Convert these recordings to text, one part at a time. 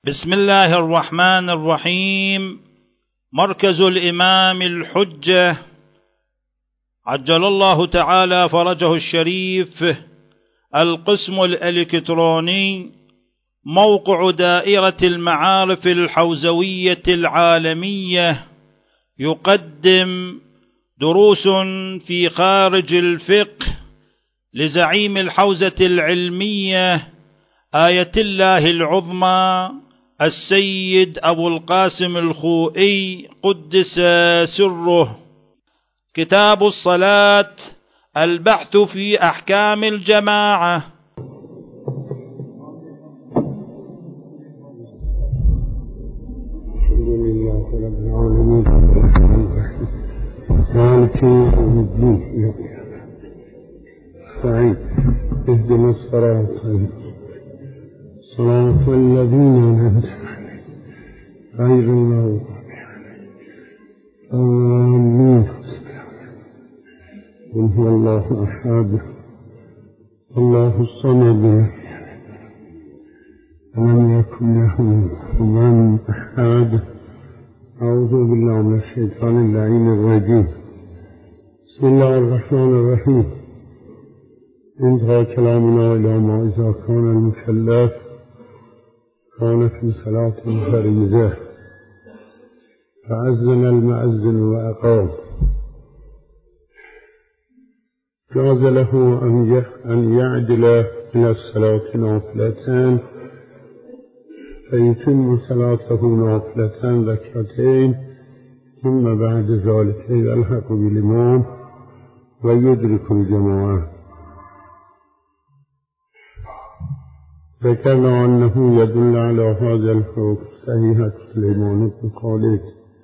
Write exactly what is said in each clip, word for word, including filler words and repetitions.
بسم الله الرحمن الرحيم. مركز الإمام الحجة عجل الله تعالى فرجه الشريف، القسم الإلكتروني، موقع دائرة المعارف الحوزوية العالمية، يقدم دروس في خارج الفقه لزعيم الحوزة العلمية آية الله العظمى السيد أبو القاسم الخوئي قدس سره. كتاب الصلاة، البحث في أحكام الجماعة. الحمد لله رب العالمين، مالك يوم الدين، سعيد اهدنا الصراط صراط الذين أنعمت عليهم غير المغضوب عليهم آمين. قل هو الله أحد الله الصمد ولم يكن له كفوا أحد. أعوذ بالله من الشيطان اللعين الرجيم. بسم الله الرحمن الرحيم. انتهى كلامنا إلى ما إذا كان المكلف كان في صلاة فريضة فأذن المؤذن وأقام، جاز له أن يعدل من الصلاة نافلتان فيتم صلاته نافلتان ركعتين، ثم بعد ذلك يلحق بالإمام ويدرك الجماعة. ذكرنا أنه يدل على هذا الحكم صحيحة سليمان بن خالد،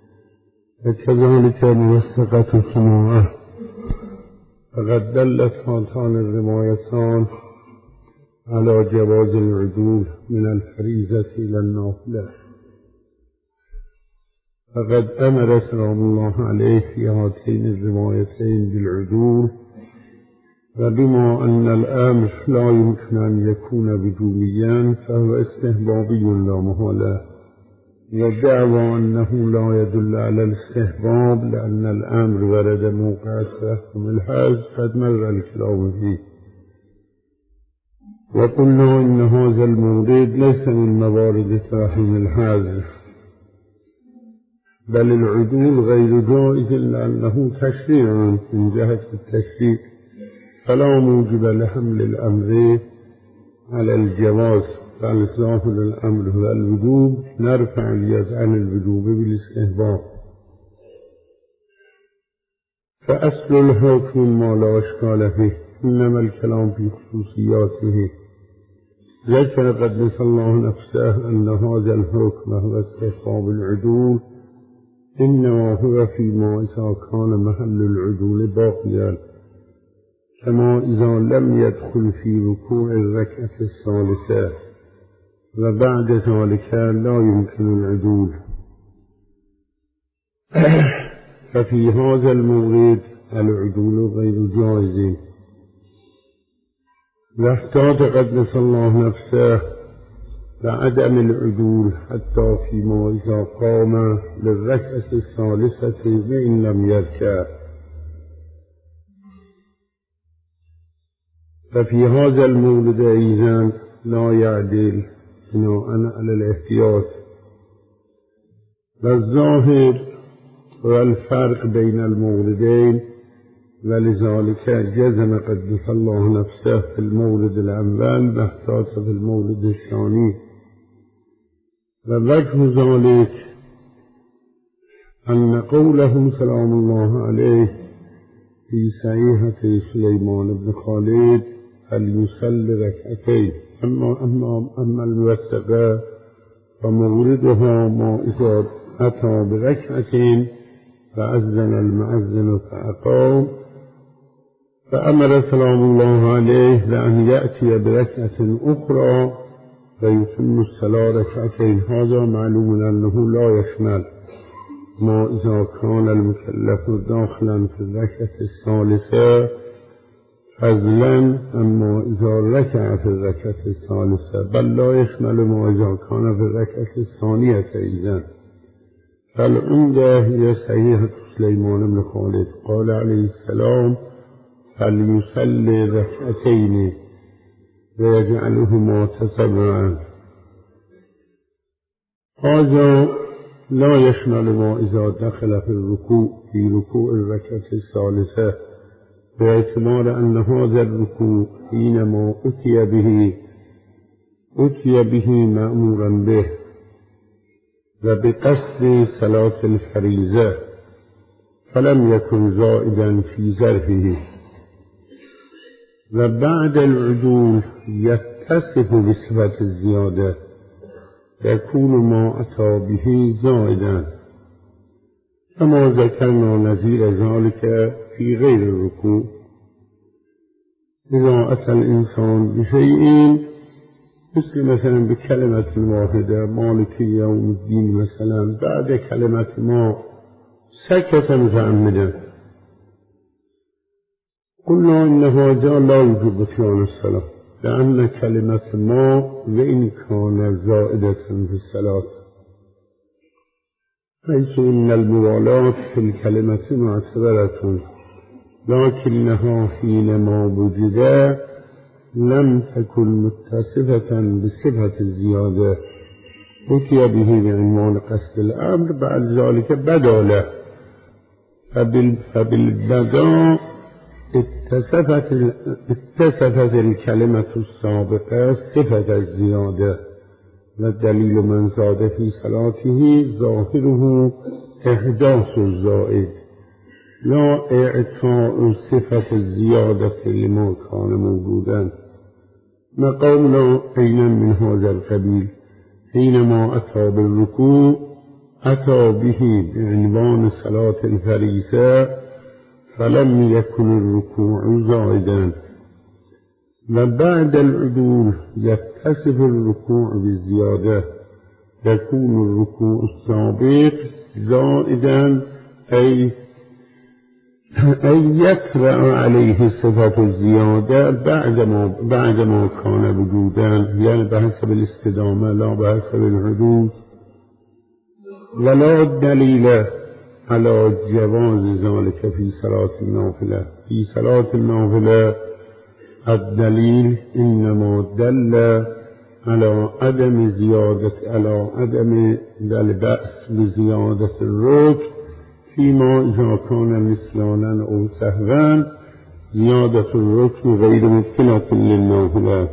وكذلك موثقة الجماعة، فقد دلت هاتان الروايتان على جواز العدول من الفريضة إلى النافلة. فقد أمر سلام الله عليه في هاتين الروايتين بالعدول، وبما أن الأمر لا يمكن أن يكون وجوبيا فهو استحبابي لا محالة، ودعوى أنه لا يدل على الاستحباب لأن الأمر ورد موقع تحكم الحج قد مر الكلام فيه. وقلنا إن هذا المورد ليس من موارد تحكم الحج، بل العدول غير جائز لأنه تشريع من جهة التشريع، فلا موجب لحمل الأمر على الجواز، بل ظاهر الأمر هو الوجوب، نرفع اليد عن الوجوب بالاستحباب. فأصل الحكم ما لا إشكال فيه، إنما الكلام في خصوصياته. ذكر قدس الله نفسه أن هذا الحكم هو استحباب العدول، إنما هو فيما إذا كان محل العدول باقيا، كما إذا لم يدخل في ركوع الركعة الثالثة وبعد ذلك لا يمكن العدول. ففي هذا المورد العدول غير جائز. واحتاج قدس الله نفسه لعدم العدول حتى فيما إذا قام للركعة الثالثة وإن لم يركع. ففي هذا المورد أيضا لا يعدل بناء على الاحتياط. والظاهر هو الفرق بين الموردين، ولذلك جزم قدس الله نفسه في المورد الأول واحتاط في المورد الثاني. ووجه ذلك أن قوله سلام الله عليه في صحيحة سليمان بن خالد فليصلي ركعتين، أما, أما, أما الموثقة فموردها ما إذا أتى بركعتين فأذن المؤذن فأقام، فأمر سلام الله عليه لأن يأتي بركعة أخرى فيتم الصلاة ركعتين. هذا معلوم أنه لا يشمل ما إذا كان المكلف داخلا في الركعة الثالثة فضلا اما اذا ركع في الركعة الثالثة بل لا يشمل ما اذا كان في الركعة الثانية ايضا. فالعمدة هي صحيحة سليمان بن خالد قال عليه السلام فليصلي ركعتين ويجعلهما تتبعا. هذا لا يشمل ما إذا دخل في الركوع في ركوع الركعة الثالثة، باعتبار أن هذا الركوع حينما أتي به أتي به مأمورا به وبقصد صلاة الفريضة فلم يكن زائدا في ظرفه، وبعد العدول يتصف بصفة الزيادة يكون ما أتى به زائدا، كما ذكرنا نظير ذلك في غير الركوع. إذا أتى الإنسان بشيء مثل مثلا بكلمة واحدة مالك يوم الدين مثلا، بعد كلمة ما سكت متعمدا، قلنا إن هذا لا يجب بطلان الصلاة، لأن كلمة ما وإن كان زائدة في الصلاة، حيث إن الموالاة في الكلمة معتبرة، لكنها حينما وجد لم تكن متصفة بصفة الزيادة، أتي به بعنوان قصد الأمر، بعد ذلك بدا له، فبالبداء اتصفت اتصفت الكلمة السابقة صفة الزيادة، والدليل من زاد في صلاته ظاهره إحداث الزائد لا إعطاء صفة الزيادة لما كان موجودا. مقامنا أين من هذا القبيل حينما أتى بالركوع أتى به بعنوان صلاة الفريضة فلم يكن الركوع زائدا، وبعد العدول يتصف الركوع بالزيادة يكون الركوع السابق زائدا أي أي يطرأ عليه صفة الزيادة بعدما بعدما كان وجودا، يعني بحسب الاستدامة لا بحسب العدول. ولا دليل على جواز ذلك في صلاة النافلة. في صلاة النافلة الدليل إنما دل على عدم زيادة على عدم البأس بزيادة الركن فيما إذا كان نسيانا أو سهوا، زيادة الركن غير مبطلة للنافلة.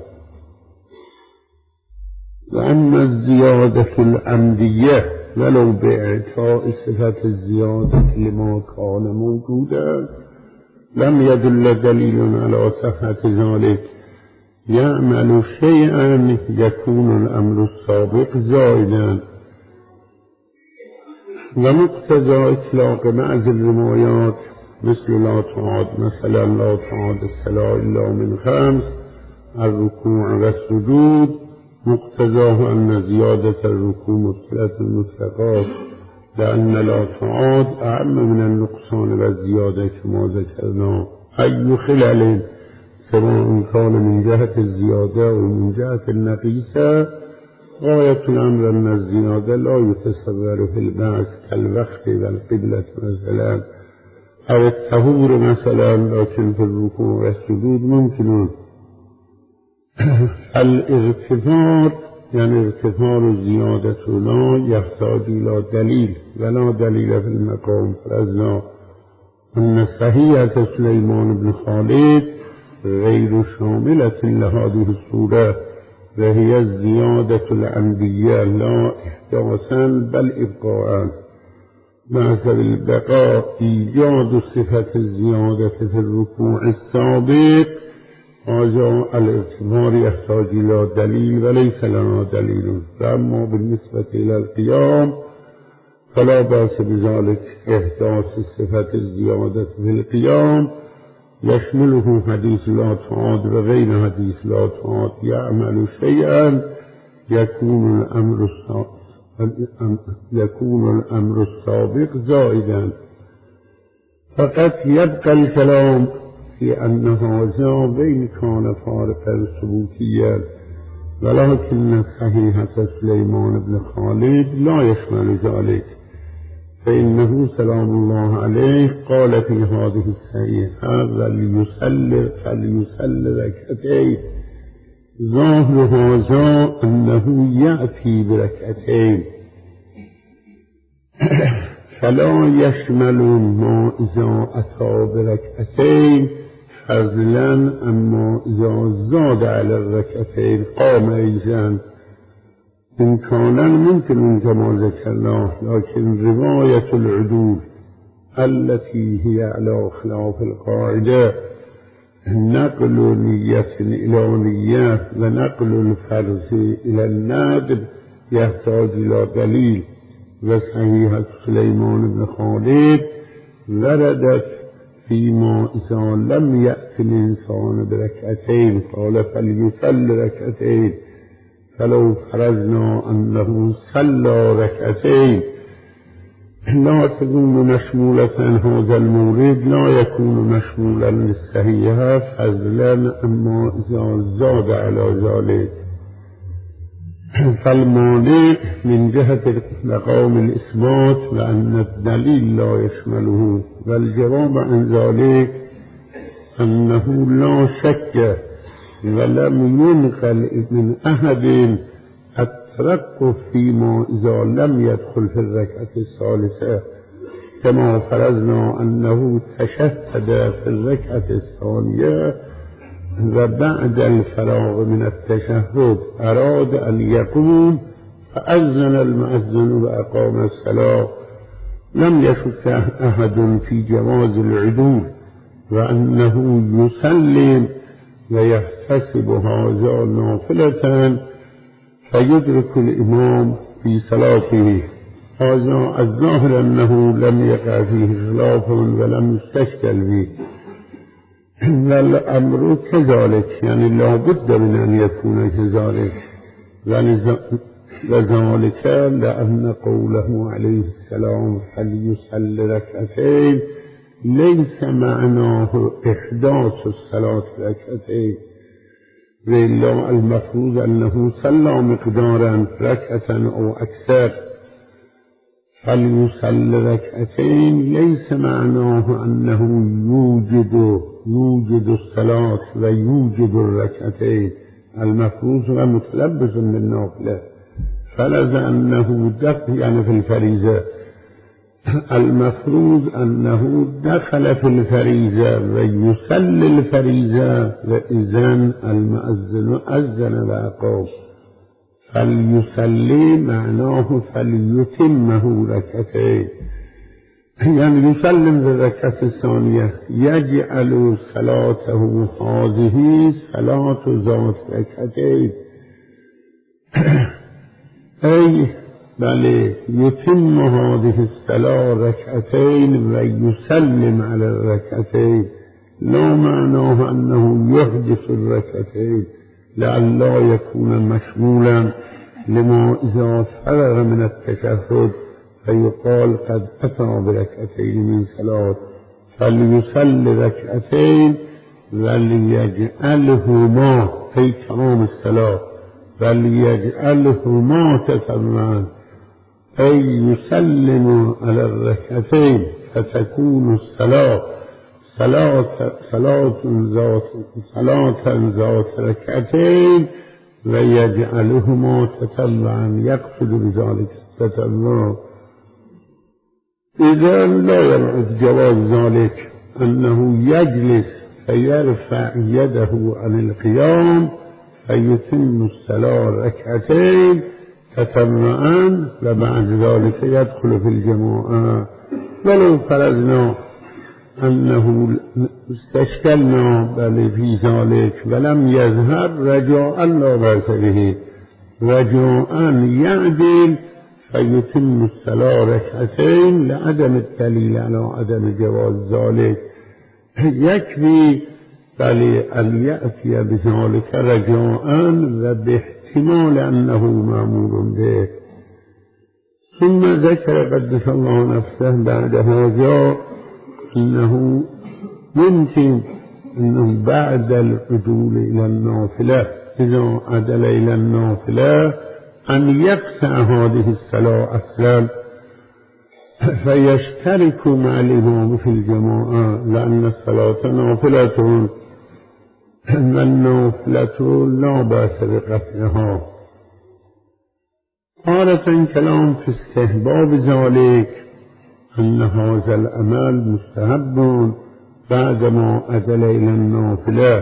وأما الزيادة العمدية ولو بإعطاء صفة الزيادة لما كان موجودا لم يدل دليل على صحة ذلك، يعمل شيئا يكون الأمر السابق زائدا. ومقتضى إطلاق بعض الروايات مثل لا تعاد مثلا لا تعاد الصلاة إلا من خمس الركوع والسجود، مقتضاه أن زيادة الركوع مبطلة المطلقات، لأن لا تعاد أعم من النقصان والزيادة كما ذكرنا. أي خلل سواء كان من جهة الزيادة أو من جهة النقيصة، غاية الأمر أن الزيادة لا يتصور في البعث كالوقت والقبلة مثلا أو الطهور مثلا، لكن في الركوع والسجود ممكن. الاغتفار يعني ارتفاع الزيادة لا يحتاج إلى دليل ولا دليل في المقام، فلذا أن صحيحة سليمان بن خالد غير شاملة لهذه الصورة، وهي الزيادة العمدية لا إحداثا بل إبقاء، بحسب البقاء إيجاد صفة الزيادة في الركوع السابق. هذا الاعتبار يحتاج إلى دليل وليس لنا دليل. فأما بالنسبة إلى القيام فلا بأس بذلك، إحداث صفة الزيادة في القيام يشمله حديث لا تعاد وغير حديث لا تعاد، يعمل شيئا يكون الأمر السابق يكون الأمر السابق زائدا. فقط يبقى الكلام لأن هذا وإن كان فارقا ثبوتيا ولكن صحيحة سليمان بن خالد لا يشمل ذلك، فإنه سلام الله عليه قال في هذه الصحيحة وليصلي فليصلي ركعتين، ظاهر هذا أنه يأتي بركعتين فلا يشمل ما إذا أتى بركعتين فضلا، أما إذا زاد على الركعتين قام أيضا إمكانا ممكن كما ذكرناه، لكن رواية العدول التي هي على خلاف القاعدة نقل نية إلى نية ونقل الفرض إلى الندب يحتاج إلى دليل، وصحيحة سليمان بن خالد وردت فيما إذا لم يأتي الإنسان بركعتين قال فليصلي ركعتين، فلو فرضنا أنه صلى ركعتين لا تكون مشمولة هذا المورد لا يكون مشمولا للصحيحة فضلا، أما إذا زاد على ذلك فالمانع من جهة مقام الإثبات وأن الدليل لا يشمله، والجواب عن ذلك أنه لا شك ولم ينقل من أحد الترقب فيما إذا لم يدخل في الركعة الثالثة، كما فرضنا أنه تشهد في الركعة الثانية وبعد الفراغ من التشهد أراد أن يقوم فأذن المؤذن وأقام الصلاة، لم يشك أحد في جواز العدول وأنه يسلم ويحتسب هذا نافلة فيدرك الإمام في صلاته. هذا الظاهر أنه لم يقع فيه خلاف ولم يستشكل به، والأمر كذلك، يعني لا بد من أن يكون كذلك، وذلك لأن قوله عليه السلام فليصلي ركعتين ليس معناه إحداث الصلاة ركعتين، وإلا المفروض أنه صلى مقدارا ركعة أو أكثر، فليصلي ركعتين ليس معناه أنه يوجد يوجد الصلاة ويوجد الركعتين، المفروض ومتلبس بالنافلة، فلذ أنه دخل يعني في الفريضة، المفروض أنه دخل في الفريضة ويصلي الفريضة وإذن المؤذن أذن وأقام، فليصلي معناه فليتمه ركعتين، يعني يسلم بالركعة الثانية يجعل صلاته هذه صلاة ذات ركعتين أي بل يتم هذه الصلاة ركعتين ويسلم على الركعتين، لا معناه أنه يحدث الركعتين لئلا يكون مشمولا لما إذا فرغ من التشهد فيقال قد أتى بركعتين من صلاة، فليصلي ركعتين وليجعلهما في تمام الصلاة وليجعلهما تتماما، أي يسلم على الركعتين فتكون الصلاة صلاة صلاة ذات صلاة ذات ركعتين ويجعلهما تتبعا، يقصد بذلك التتبع. إذا لا يبعد جواز ذلك أنه يجلس فيرفع يده عن القيام فيتم الصلاة ركعتين تتبعا وبعد ذلك يدخل في الجماعة، ولو فرضنا أنه استشكلنا بل في ذلك ولم يظهر رجاء لا بأس به، رجاء يعدل فيتم الصلاة ركعتين لعدم الدليل على عدم جواز ذلك، يكفي بل أن يأتي بذلك رجاء وباحتمال أنه مأمور به. ثم ذكر قدس الله نفسه بعد هذا أنه ممكن أنه بعد العدول إلى النافلة إذا عدل إلى النافلة أن يقطع هذه الصلاة أصلا فيشترك مع الإمام في الجماعة، لأن الصلاة نافلة والنافلة لا بأس بقطعها. تارة كلام في استحباب ذلك أن هذا العمل مستحب بعدما عدل إلى النافلة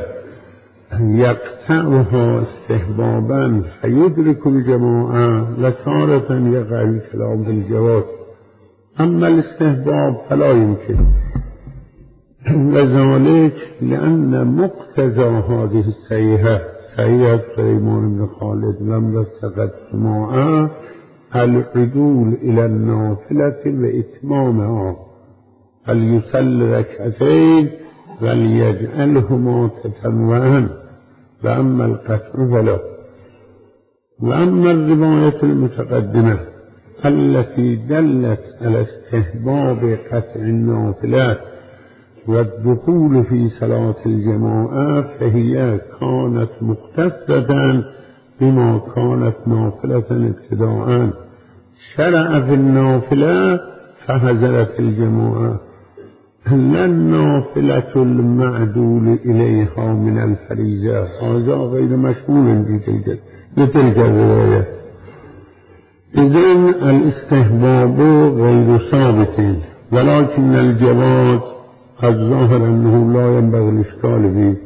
يقطعها استحبابا فيدرك الجماعة، وتارة يقع الكلام بالجواز. أما الاستحباب فلا يمكن، وذلك لأن مقتضى هذه الصيحة صحيح سليمان بن خالد لم يستقد معه العدول إلى النافلة وإتمامها، فليصلي ركعتين وليجعلهما تطوعا، وأما القطع فلا. وأما الرواية المتقدمة التي دلت على استحباب قطع النافلات والدخول في صلاة الجماعة فهي كانت مختصة بما كانت نافلة ابتداءً، شرع في النافلة فهزلت الجماعة، لا النافلة المعدول إليها من الفريضة، هذا غير مشمول بتلك الرواية. إذن الاستحباب غير ثابت، ولكن الجواز الظاهر أنه لا ينبغي الإشكال فيه،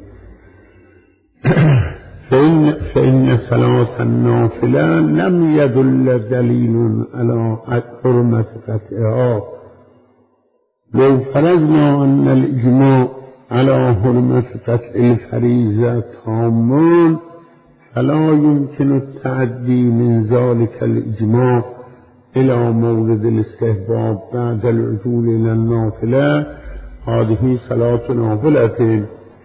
فإن, فإن صلاة النافلة لم يدل دليل على حرمة قطعها. لو فرضنا أن الإجماع على حرمة قطع الفريضة تام فلا يمكن التعدي من ذلك الإجماع إلى مورد الاستحباب بعد العدول إلى النافلة. هذه صلاة نافلة،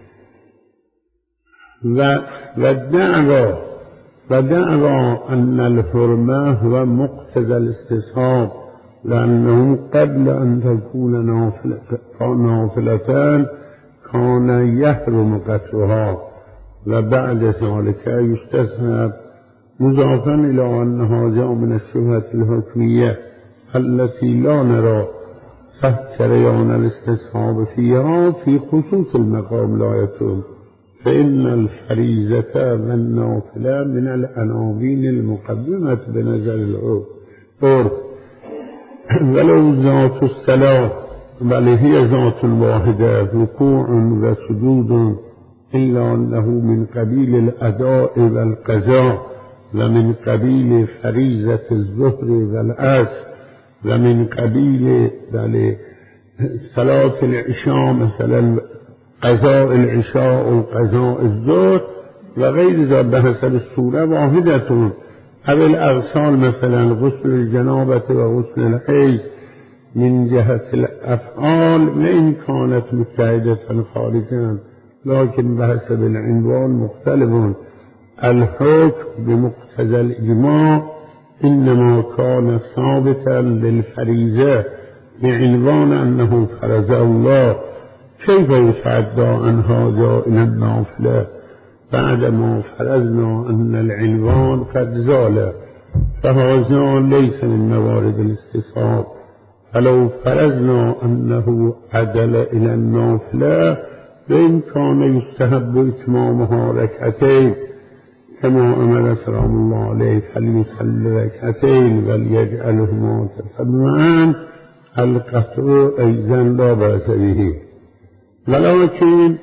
والدعوى ودعوى أن الحرمة هو مقتضى الاستصحاب، لأنه قبل أن تكون نافلتان كان يحرم قطعها، وبعد ذلك يستصحب، مضافا إلى أن هذا من الشبهة الحكمية التي لا نرى صح جريان الاستصحاب فيها في خصوص المقام لا يتم، فإن الفريضة والنافلة من العناوين المقدمة بنظر العرف، ولو ذات الصلاة بل هي ذات واحدة ركوع وسجود إلا أنه من قبيل الأداء والقضاء، ومن قبيل فريضة الظهر والعصر، ومن قبيل صلاة العشاء مثلا قضاء العشاء وقضاء الظهر وغير ذلك بحسب الصورة واحدة، أو الأغسال مثلا غسل الجنابة وغسل الحيض من جهة الأفعال وإن كانت متحدة خارجا، لكن بحسب العنوان مختلفون. الحكم بمقتضى الإجماع إنما كان ثابتا للفريضة بعنوان أنه فرض الله، كيف يتعدى عن هذا إلى النافلة بعدما فرضنا أن العنوان قد زال؟ فهذا ليس من موارد الاستصحاب. فلو فرضنا أنه عدل إلى النافلة بإن كان يستحب إتمامها ركعتين كما أمر سلام الله عليه، فليصلي ركعتين وليجعلهما تطوعا، القطع أيضا لا بأس به. ولكن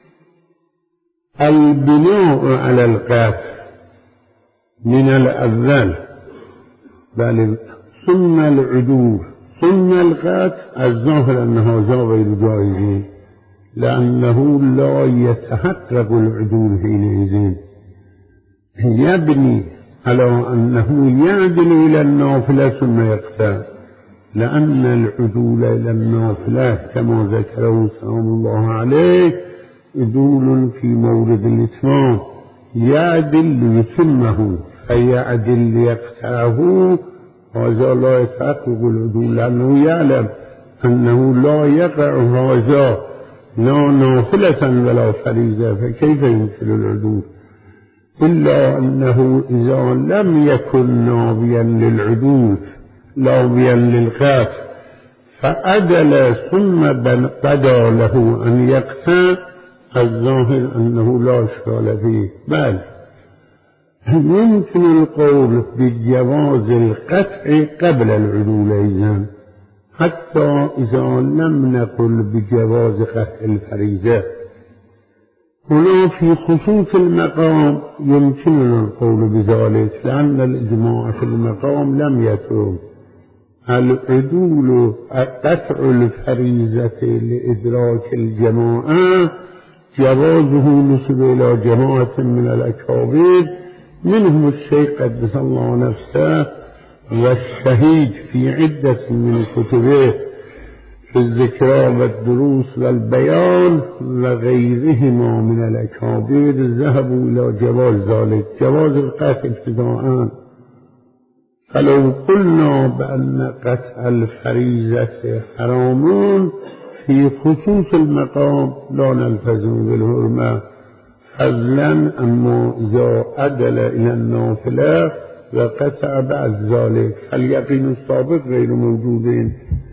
البناء على القطع من الأول بل ثم العدول ثم القطع الظاهر أن هذا غير جائز، لأنه لا يتحقق العدول حينئذ، يبني على أنه يعدل إلى النافلة ثم يقطع، لأن العدول إلى النافلة كما ذكره سلام الله عليه عدول في مورد الإتمام، يعدل ليتمه فيعدل ليقطعه، هذا لا يتحقق العدول، لأنه يعلم أنه لا يقع هذا لا نافلة ولا فريضة فكيف يمكن العدول؟ إلا أنه إذا لم يكن ناويا للعدول ناويا للقتل فأدل ثم بدا له أن يقتل الظاهر أنه لا إشكال فيه، بل يمكن القول بجواز القطع قبل العدول أيضا حتى إذا لم نقل بجواز قطع الفريضة. هنا في خصوص المقام يمكننا القول بذلك لأن الإجماع في المقام لم يتم. العدول قطع الفريضة لإدراك الجماعة جوازه نسب إلى جماعة من الأكابر منهم الشيخ قدس الله نفسه والشهيد في عدة من كتبه في الذكرى والدروس والبيان وغيرهما من الأكابر ذهبوا إلى جواز ذلك، جواز القتل ابتداءً. فلو قلنا بأن قطع الفريضة حرام في خصوص المقام لا نلتزم بالحرمة فضلا، أما إذا عدل إلى النافلة وقطع بعد ذلك فاليقين السابق غير موجود.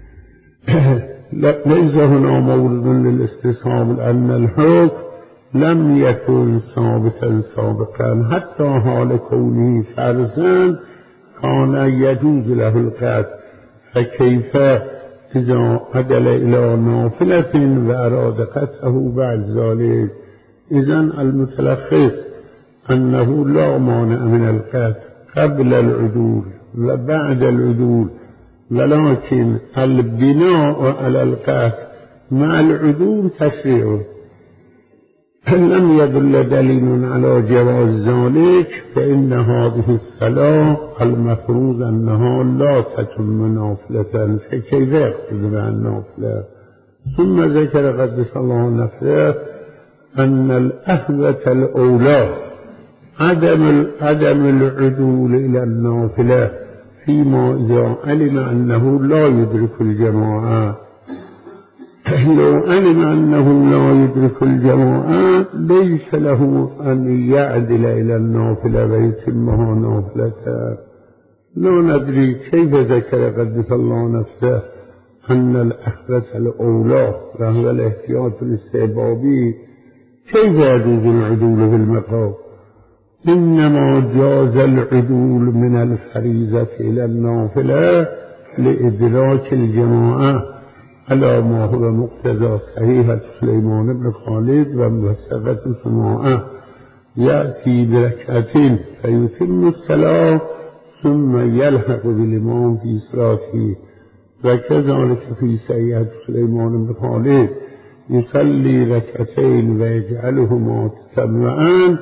ليس هنا مورد للاستصحاب لأن الحكم لم يكن ثابتا سابقا حتى حال كونه فرضا كان يجوز له القتل، فكيف إذا عدل إلى نافلة وأراد قطعه بعد ذلك؟ إذن المتلخص أنه لا مانع من القتل قبل العدول وبعد العدول، ولكن البناء على القتل مع العدول تشريع. لم يدل دليل على جواز ذلك فإن هذه الصلاة المفروض أنها لا تتم نافلة، فكيف يقصد بها النافلة؟ ثم ذكر قدس الله نفسه أن الأهوة الأولى عدم عدم العدول إلى النافلة فيما إذا علم أنه لا يدرك الجماعة. لو علم أنه لا يدرك الجماعة ليس له أن يعدل إلى النافلة ويتمها نافلة. لا ندري كيف ذكر قدس الله نفسه أن الأحرة الأولى وهو الاحتياط الاستحبابي كيف يجوز العدول في المقام؟ إنما جاز العدول من الفريضة إلى النافلة لإدراك الجماعة على ما هو مقتضى صحيحة سليمان بن خالد وموثقة سماعة، يأتي بركعتين فيتم الصلاة ثم يلحق بالإمام في صلاته، وكذلك في صحيحة سليمان بن خالد يصلي ركعتين ويجعلهما تتبعان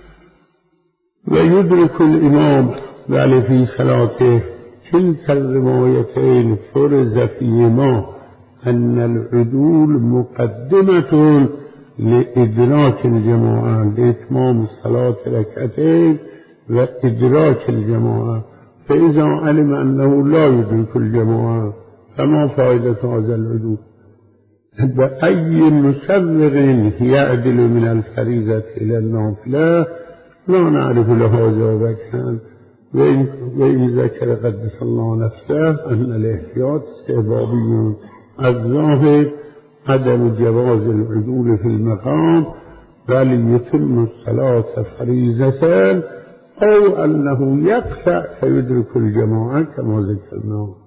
ويدرك الإمام بل في صلاته. كلتا الروايتين فرز فيهما أن العدول مقدمة لإدراك الجماعة لإتمام الصلاة ركعتين وإدراك الجماعة، فإذا علم أنه لا يدرك الجماعة فما فائدة هذا العدول؟ بأي مسبب يعدل من الفريضة إلى النافلة لا نعرف له جوابا. وإن ذكر قدس الله نفسه أن الاحتياط استحبابي، الظاهر عدم جواز العدول في المقام بل يتم الصلاة فريضة أو أنه يقطع فيدرك الجماعة كما ذكرنا.